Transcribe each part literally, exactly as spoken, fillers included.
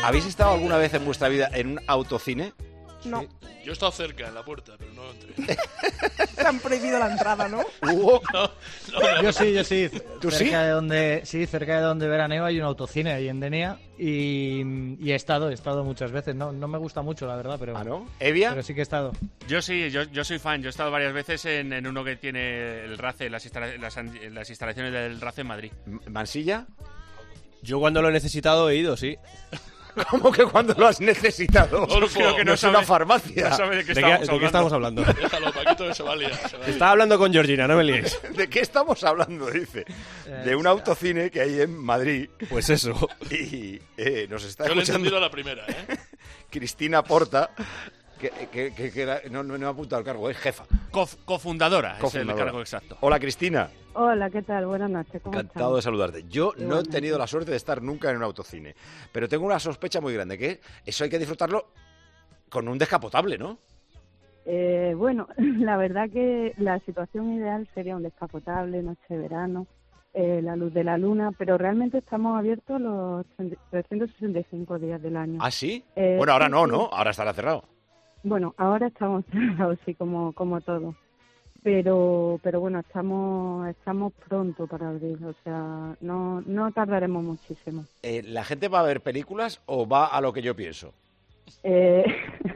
¿Habéis estado alguna vez en vuestra vida en un autocine? No. Sí. Yo he estado cerca en la puerta, pero no entré. Te han prohibido la entrada, ¿no? ¿Hugo? No, no, Yo sí, yo sí. ¿Tú cerca sí? De donde, sí, cerca de donde veraneo hay un autocine ahí en Denia y, y he estado, he estado muchas veces. No, no me gusta mucho, la verdad, pero, ¿Ah, no? ¿Evia? pero sí que he estado. Yo sí, yo, yo soy fan. Yo he estado varias veces en, en uno que tiene el R A C E, las, instala las, las instalaciones del R A C E en Madrid. ¿Mansilla? Yo cuando lo he necesitado he ido, sí. ¿Cómo que cuando lo has necesitado? Golfo, creo que no no es sabe- una farmacia. No sabe de qué ¿De estamos qué, de hablando. qué estamos hablando? Déjalo, Paquito, que se va a liar. Se va a liar. Estaba hablando con Georgina, no me liéis. ¿De qué estamos hablando? Dice. De un autocine que hay en Madrid. Pues eso. Y eh, nos está Yo le he escuchando entendido a la primera, ¿eh? Cristina Porta, que, que, que, que era- no, no, no me ha apuntado al cargo, es jefa. Cof- cofundadora, es el Cofundadora. cargo exacto. Hola, Cristina. Hola, ¿qué tal? Buenas noches, ¿cómo Encantado de estás? saludarte. Yo no he Igualmente. tenido la suerte de estar nunca en un autocine, pero tengo una sospecha muy grande, que eso hay que disfrutarlo con un descapotable, ¿no? Eh, bueno, la verdad que la situación ideal sería un descapotable, noche de verano, eh, la luz de la luna, pero realmente estamos abiertos los trescientos sesenta y cinco días del año. ¿Ah, sí? Eh, Bueno, ahora sí, no, sí. ¿no? Ahora estará cerrado. Bueno, ahora estamos cerrados, sí, como, como todo. Pero, pero bueno, estamos, estamos pronto para abrir, o sea, no, no tardaremos muchísimo. Eh, ¿La gente va a ver películas o va a lo que yo pienso? Eh,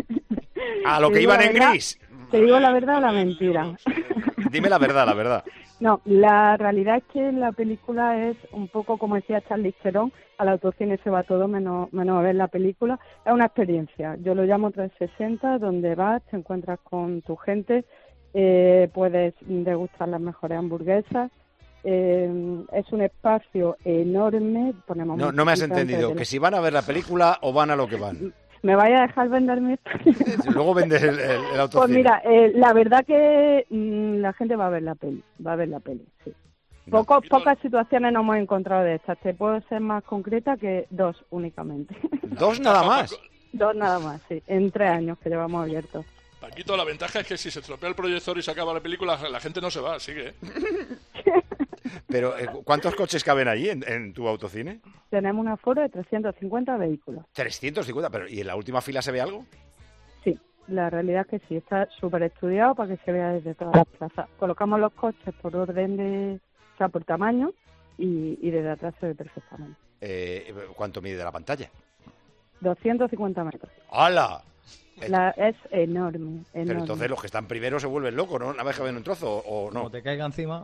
A lo te que digo iban la en verdad- gris. ¿Te digo la verdad o la mentira? Dime la verdad, la verdad. No, la realidad es que la película es un poco como decía Charlize Theron, al autocine se va todo menos, menos a ver la película. Es una experiencia, yo lo llamo trescientos sesenta, donde vas, te encuentras con tu gente, eh, puedes degustar las mejores hamburguesas. Eh, es un espacio enorme. Ponemos No, no me has musiquita entendido. antes de Que si van a ver la película o van a lo que van. ¿Me vaya a dejar vender mi Luego vendes el, el, el autocine. Pues mira, eh, la verdad que mm, la gente va a ver la peli, va a ver la peli, sí. Poco, pocas situaciones nos hemos encontrado de estas. Te puedo ser más concreta que dos únicamente. ¿Dos nada más? Dos nada más, sí. En tres años que llevamos abiertos. Paquito, la ventaja es que si se estropea el proyector y se acaba la película, la gente no se va, sigue. ¿eh? Pero, eh, ¿cuántos coches caben ahí en, en tu autocine? Tenemos un aforo de trescientos cincuenta vehículos. trescientos cincuenta, pero ¿y en la última fila se ve algo? Sí, la realidad es que sí. Está súper estudiado para que se vea desde todas las plazas. Colocamos los coches por orden de... o sea, por tamaño y, y desde atrás se ve perfectamente. Eh, ¿Cuánto mide la pantalla? doscientos cincuenta metros. ¡Hala! Eh, La, es enorme, Pero enorme. entonces los que están primero se vuelven locos, ¿no? Una vez que ven un trozo, ¿o no? Como te caiga encima.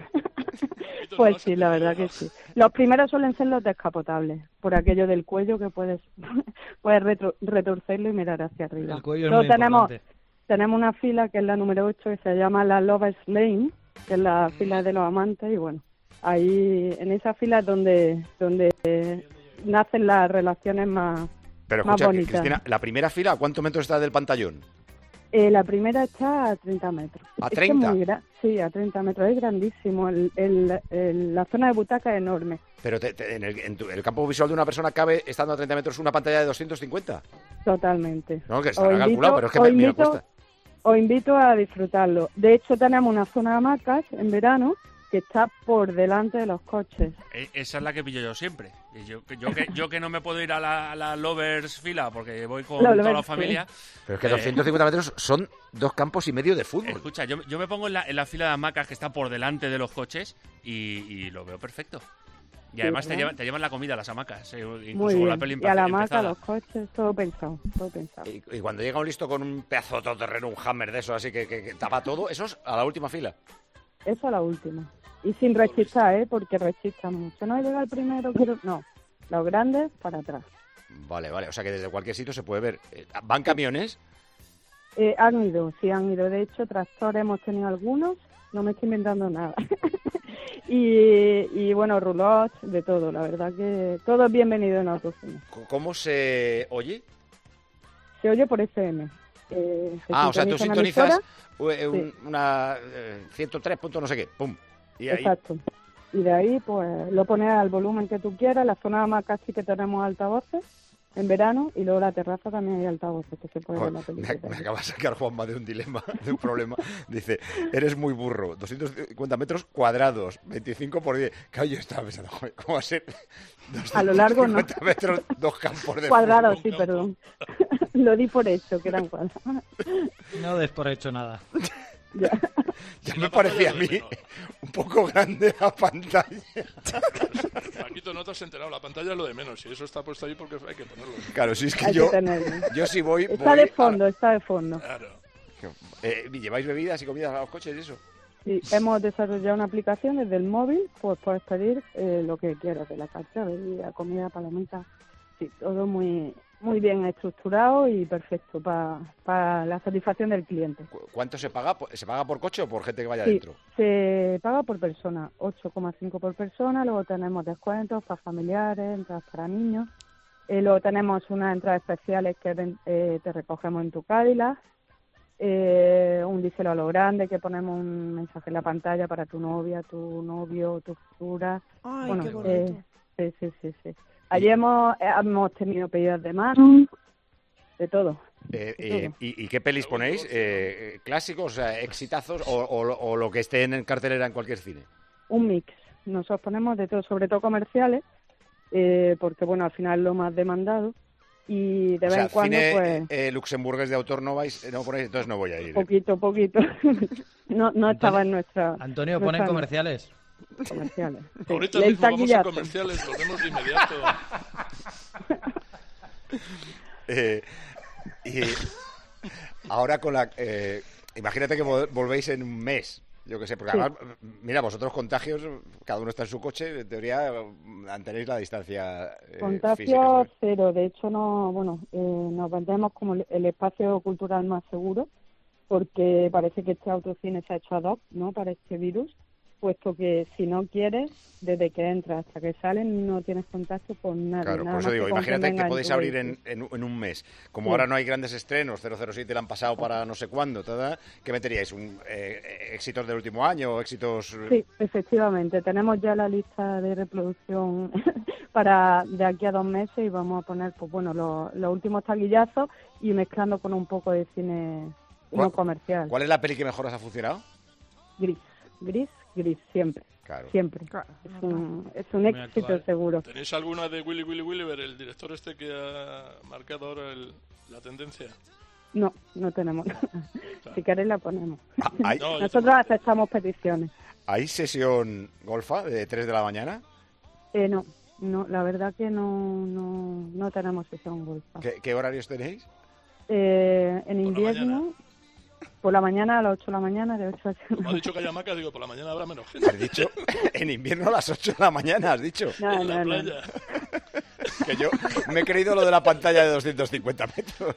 Pues sí, la verdad que sí. Los primeros suelen ser los descapotables, por aquello del cuello que puedes, puedes retro- retorcerlo y mirar hacia arriba. El cuello es Luego muy tenemos, importante. tenemos una fila que es la número ocho, que se llama la Lovers Lane, que es la fila de los amantes, y bueno, ahí en esa fila es donde, donde eh, nacen las relaciones más, Pero más escucha, bonitas. Cristina, ¿la primera fila a cuántos metros está del pantallón? Eh, la primera está a treinta metros. ¿A Es que es treinta? muy gra- sí, a treinta metros. Es grandísimo. El, el, el- la zona de butaca es enorme. Pero te- te- en, el, en tu- el campo visual de una persona cabe, estando a treinta metros, una pantalla de doscientos cincuenta. Totalmente. No, que Os estará invito- calculado, pero es que os me, me invito- cuesta. Os invito a disfrutarlo. De hecho, tenemos una zona de hamacas en verano que está por delante de los coches. E- Esa es la que pillo yo siempre. Y Yo, que- yo, que, yo que no me puedo ir a la, a la Lovers fila porque voy con La toda la Lovers, familia. Pero es que Eh, doscientos cincuenta metros son dos campos y medio de fútbol. Escucha, yo, yo me pongo en la, en la fila de hamacas que está por delante de los coches y, y lo veo perfecto. Y Sí, además te, ¿verdad? llevan, te llevan la comida las hamacas, eh, incluso Muy con bien. la peli Y a la empe- hamaca, empezada. los coches, todo pensado. Todo pensado. Y, y cuando llega un listo con un pedazo de todoterreno, un hammer de esos así que, que, que tapa todo, eso es a la última fila. Eso es la última. Y sin rechistar, ¿eh? Porque rechistan mucho. No llega el primero, quiero... No. Los grandes, para atrás. Vale, vale. O sea que desde cualquier sitio se puede ver. Eh, ¿Van camiones? Eh, han ido, sí han ido. De hecho, tractores hemos tenido algunos. No me estoy inventando nada. y, y bueno, roulots, de todo. La verdad que todo es bienvenido en autocine. C- ¿Cómo se oye? Se oye por F M. Eh, se Ah, o sea, tú sintoniza una sintonizas emisora. eh, un- Sí. una eh, ciento tres punto no sé qué. Pum. Y ahí, Exacto. Y de ahí, pues, lo pones al volumen que tú quieras. La zona de hamacas sí que tenemos altavoces. en verano, y luego la terraza también hay altavoces que se puede ver la Joder, película. me, me acaba de sacar Juanma de un dilema, de un problema. Dice, eres muy burro, doscientos cincuenta metros cuadrados, veinticinco por diez. Claro, yo estaba pensando, joder, ¿cómo va a ser A lo largo, ¿no? doscientos cincuenta metros, dos campos de Cuadrados, sí, campo. perdón. Lo di por hecho, que eran cuadrados. No des por hecho nada. Ya. Ya Sí, me la parecía a pantalla mí es de un poco grande la pantalla. Paquito, no te has enterado, la pantalla es lo de menos. Y eso está puesto ahí porque hay que ponerlo. Claro, si es que Hay yo, que tenerlo. yo sí voy... Está voy de a- fondo, está de fondo. Claro. Eh, ¿Lleváis bebidas y comidas a los coches y eso? Sí, hemos desarrollado una aplicación desde el móvil, pues puedes pedir eh, lo que quieras de la carta, bebida, comida, palomitas, sí, todo muy muy bien estructurado y perfecto para para la satisfacción del cliente. ¿Cu- ¿Cuánto se paga? ¿Se paga por coche o por gente que vaya Sí, dentro? se paga por persona, ocho coma cinco por persona, luego tenemos descuentos para familiares, entradas para niños, eh, luego tenemos unas entradas especiales que ven- eh, te recogemos en tu Cadillac, eh, un diésel a lo grande que ponemos un mensaje en la pantalla para tu novia, tu novio, tu futura. Ay, Bueno, qué bonito. eh, sí, sí, sí, sí. Allí hemos, eh, hemos tenido pedidas de mano, de todo. Eh, de eh, todo. ¿y, y qué pelis ponéis? Eh, eh, ¿Clásicos, o sea, exitazos o, o lo- o lo que esté en cartelera en cualquier cine? Un mix. Nosotros ponemos de todo, sobre todo comerciales, eh, porque bueno, al final es lo más demandado. Y de O vez sea, en cuando, cine pues, eh, luxemburgués de autor no vais, eh, no ponéis, entonces no voy a ir. eh. poquito, poquito. no no estaba en nuestra Antonio, no ponen está en comerciales. comerciales. Sí. Ahorita El mismo vamos a taquillazo. comerciales, volvemos de inmediato. Eh, y ahora con la... eh, imagínate que vol- volvéis en un mes. Yo qué sé, porque Sí. además, mira, vosotros contagios, cada uno está en su coche, en teoría mantenéis la distancia eh, física, Contagio ¿no? cero, de hecho no, bueno, eh, nos vendemos como el- el espacio cultural más seguro, porque parece que este autocine se ha hecho ad hoc, ¿no?, para este virus, puesto que si no quieres, desde que entras hasta que sales, no tienes contacto con nadie. Claro, nada por eso más digo, que con quien imagínate que venga en podéis tu abrir en, vehículo. en, en un mes. Como Sí. ahora no hay grandes estrenos, cero cero siete le han pasado para no sé cuándo, toda, ¿qué meteríais? Un, eh, ¿Éxitos del último año o éxitos...? eh, Sí, efectivamente, tenemos ya la lista de reproducción para de aquí a dos meses y vamos a poner, pues bueno, los, los últimos taquillazos y mezclando con un poco de cine ¿Cuál- no comercial. ¿Cuál es la peli que mejor os ha funcionado? Gris, gris, gris, siempre, Claro. siempre. Claro, Es normal. un, es un Muy éxito actual. seguro. ¿Tenéis alguna de Willy Willy Williver, el director este que ha marcado ahora el- la tendencia? No, no tenemos. Si queréis la ponemos. Ah, ¿Hay, No, yo Nosotros tampoco. aceptamos peticiones. ¿Hay sesión golfa de tres de la mañana? Eh, no, no, la verdad que no, no, no tenemos sesión golfa. ¿Qué, qué horarios tenéis? Eh, en Por la invierno, por la mañana a las ocho de la mañana, de ocho a Como ha dicho que hay hamaca, digo, por la mañana habrá menos gente. Has dicho en invierno a las ocho de la mañana, has dicho. No, en la no, no. playa. Que yo me he creído lo de la pantalla de doscientos cincuenta metros.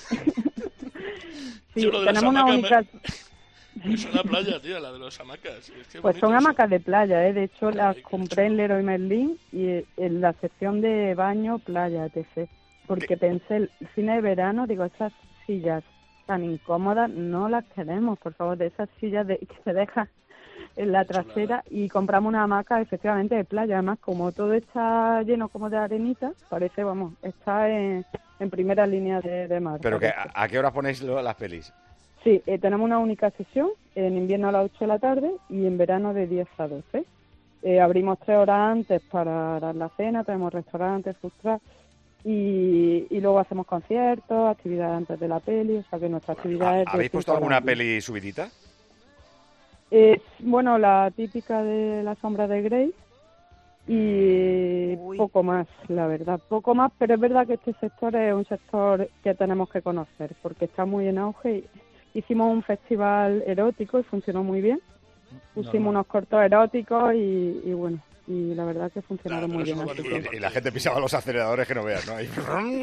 Sí, Yo lo de las tenemos una hamacas única... me- Es una playa, tía, la de los hamacas. Es que Pues bonito son eso. hamacas de playa, ¿eh? De hecho, las Ay, qué compré en chulo. Leroy Merlin y en la sección de baño, playa, etcétera. Porque pensé, el cine de verano, digo, esas sillas tan incómodas no las queremos, por favor, de esas sillas de, que se dejan en la trasera, y compramos una hamaca efectivamente de playa. Además, como todo está lleno como de arenita, parece, vamos, está en, en primera línea de, de mar. Pero que, parece. ¿a, a qué hora ponéis lo- las pelis? Sí, eh, tenemos una única sesión, en invierno a las ocho de la tarde y en verano de diez a doce. Eh, abrimos tres horas antes para dar la cena, tenemos restaurantes, food truck, y, y luego hacemos conciertos, actividades antes de la peli, o sea que nuestra actividad es... de ¿Habéis puesto cinco alguna horas. peli subidita? Eh, bueno, la típica de La sombra de Grey y Uy. poco más, la verdad, poco más, pero es verdad que este sector es un sector que tenemos que conocer porque está muy en auge. Y hicimos un festival erótico y funcionó muy bien. Pusimos Normal. unos cortos eróticos y, y bueno, y la verdad que funcionaron Claro, muy pero bien. eso no así vale que- ninguna Y la gente pisaba los aceleradores que no veas, ¿no? Ahí.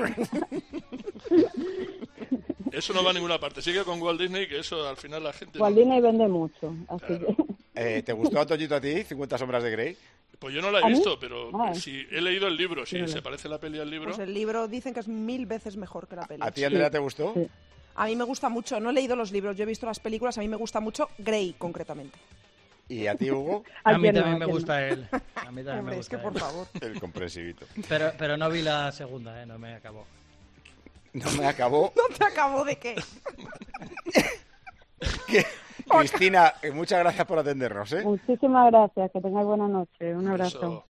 Eso no va a ninguna parte. Sigue con Walt Disney, que eso al final la gente... Walt Disney vende mucho, así Claro. que... Eh, ¿Te gustó, Antoñito, a ti, cincuenta sombras de Grey? Pues yo no la he ¿A mí? visto, pero Ah. si he leído el libro, si Vale. se parece la peli al libro. Pues el libro dicen que es mil veces mejor que la peli. ¿A ti, Andrea, te gustó? Sí. A mí me gusta mucho, no he leído los libros, yo he visto las películas, a mí me gusta mucho Grey, concretamente. ¿Y a ti, Hugo? A ¿A mí quién no? también ¿A me quién gusta él. A mí también Hombre, me es que gusta por él. favor. El comprensivito. Pero, pero no vi la segunda, ¿eh? No me acabó. No me acabó. ¿No te acabo de qué? Que- Cristina, eh, muchas gracias por atendernos, ¿eh? Muchísimas gracias, que tengáis buena noche. Un abrazo. Eso.